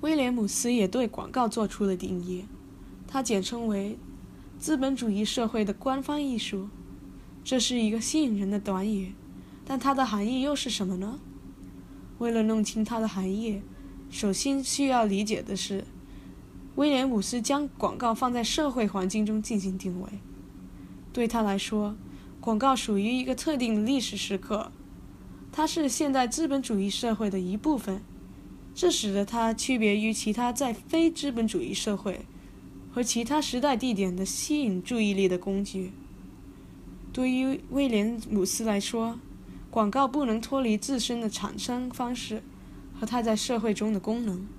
威廉姆斯也对广告做出了定义，他简称为资本主义社会的官方艺术。这是一个吸引人的短语，但它的含义又是什么呢？为了弄清它的含义，首先需要理解的是，威廉姆斯将广告放在社会环境中进行定位。对他来说，广告属于一个特定的历史时刻，它是现代资本主义社会的一部分，这使得它区别于其他在非资本主义社会和其他时代地点的吸引注意力的工具。对于威廉姆斯来说，广告不能脱离自身的产生方式和它在社会中的功能。